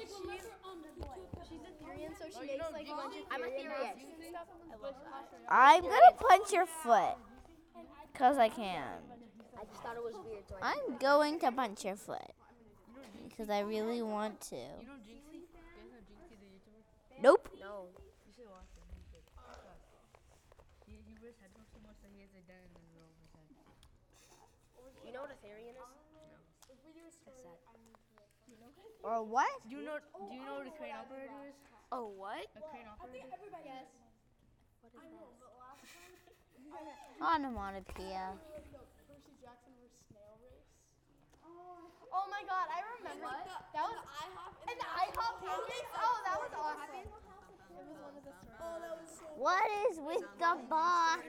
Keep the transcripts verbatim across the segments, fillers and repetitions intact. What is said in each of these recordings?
she's a Tyrian, so she makes like a bunch of I'm a Tyrian Tyrian. stuff. I love that. I'm gonna punch your foot. Cause I can. I just thought it was weird. So I'm going to punch your foot. Because I really want to. You know Jinxie? You guys know Jinxie the YouTuber? Nope. No. You should watch him. He's good. He, he wears headphones so much that he has a dent in the middle of his head. You know what a Tyrian is? Or what? Do you know Do you know what a crane operator is? Oh, what? A crane operator? Yes. Onomatopoeia. Oh my God, I remember. What? That was IHOP. And the IHOP pancakes. Oh, that was awesome. It was one of the stories. Oh, that was so. What is with the box?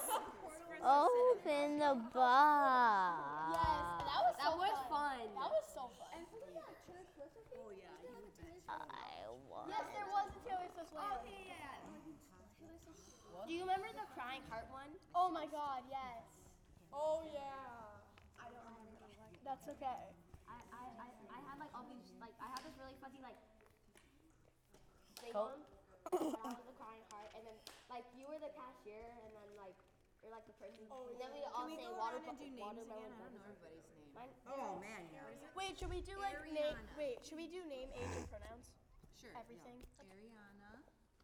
Open the box. Yes, that was so That was fun. fun. That was so fun. Oh yeah, you I want. Yes, there was a Taylor Swift one. Oh yeah, yeah. Do you remember the crying heart one? Oh my God, yes. Oh yeah. I don't remember that one. That's okay. I, I, I, I had like all these like I had this really fuzzy like Thing on. And I was the crying heart, and then like you were the cashier, and then like you're like the person. Oh, and then we all Can we say go water. around and do names watermelon. again? I don't know everybody's name. Mine. Oh man, yeah. Wait, should we do like name? Ariana. Wait, should we do name, age, and pronouns? Sure. Everything. Yeah. Ariana.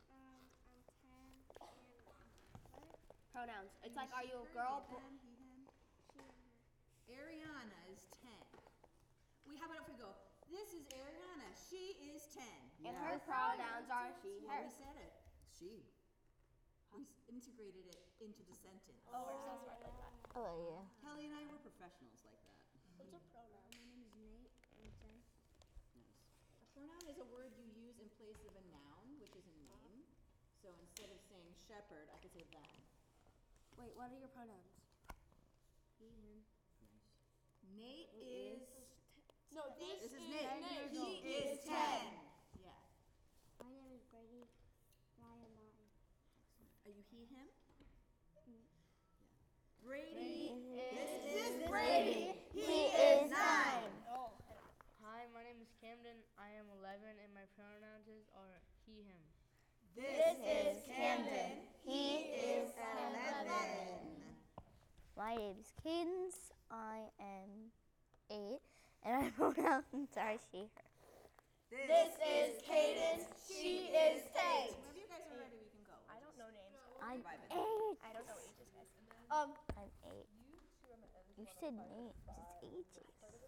Pronouns. It's like, Is are she, you a her, girl? they, them, he, him? Ariana is ten. We how about if we go? This is Ariana. She is ten. And her pronouns are she, Yeah, her. we said it. She. We s- integrated it into the sentence. Oh, we're so smart like that. Oh yeah. Kelly and I were professionals like that. What's a pronoun? My name is Nate and Jen. Nice. A pronoun is a word you use in place of a noun, which is a name. So instead of saying shepherd, I could say them. Wait, what are your pronouns? He, him. Nate is. No, this, This is Nate. Nate. He is ten. Yeah. My name is Brady. Why am I? Are you he, him? Mm. Brady. This is Brady. He is nine. Oh. Hi, my name is Camden. I am eleven, and my pronouns are he, him. This is Camden. He is eleven. My name is Cadence. I am eight, and my pronouns are she, her. This is Cadence. She is ten. Whenever you guys are ready, we can go. I don't know names. I'm Vibing. eight. I don't know ages, guys. Um. I'm eight. You said names. It's ages.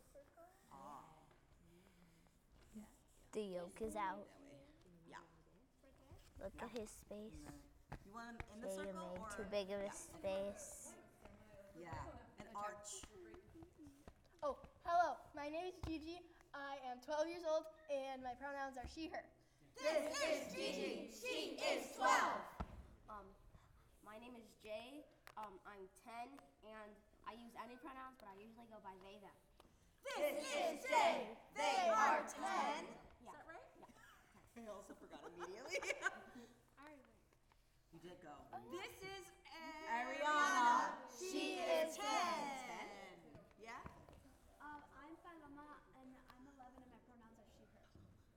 The yolk is out. Yeah. Look at his space. You want him in the Yeah, you circle made or? too big of a space. Yeah. An arch. Oh, hello. My name is Gigi. I am twelve years old, and my pronouns are she, her. This is Gigi. She is twelve. Um, my name is Jay. Um, I'm ten, and I use any pronouns, but I usually go by they, them. This is Jay. They are ten. Is that right? Yeah. I also forgot immediately. You did go. This is Ariana. She is ten. ten. Yeah? Um, I'm Paloma, and I'm eleven, and my pronouns are she, her.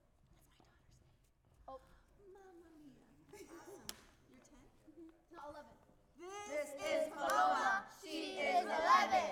Oh. Mamma mia. Awesome. You're ten? No, eleven. This is Paloma. She is eleven.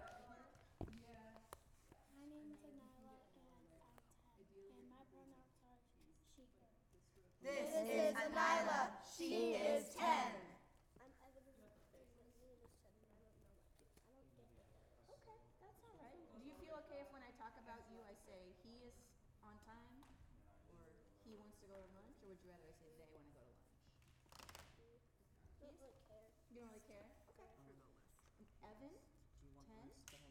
My name is Anila, and I'm ten, and my pronouns are she, her. This is Anila. She is ten. I'm Evan, and I'm seven. I don't know what to. I don't think that. Okay, that's all right. Do you feel okay if when I talk about you, I say he is on time, or he wants to go to lunch, or would you rather I say they want to go to lunch? I don't really care. You don't really care? Okay. And Evan, ten.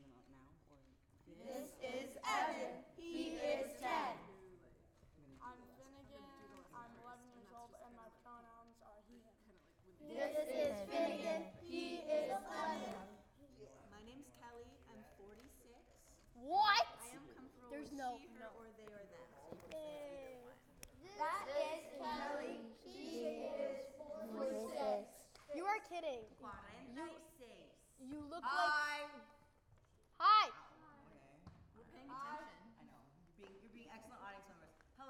This is Evan. He is ten. I'm Finnegan. I'm eleven years old, and my pronouns are he, him. This is Finnegan. He is eleven. My name's Kelly. I'm forty-six. What? I am comfortable There's with no- she, her, no. or they, or them. So you can say That is Kelly. She is forty-six. You are kidding. forty-six. You look Hi. like. Hi. Okay. We're paying attention. I know. You're being, you're being excellent audience members. Hello.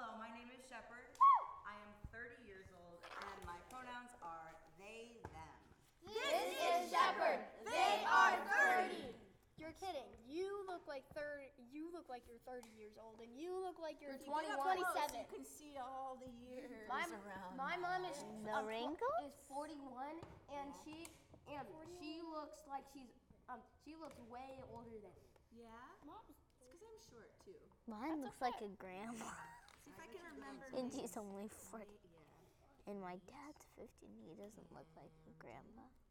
like thirty. You look like you're thirty years old, and you look like you're, You're twenty-one. twenty-seven. You can see all the years My, around. my mom is The um, wrinkles? is forty-one, and she and she looks like she's um she looks way older than me. Yeah? It's because I'm short too. Mine looks like a grandma. See if I can remember. And names. she's only forty. Yeah. And my dad's fifteen. He doesn't look like a grandma.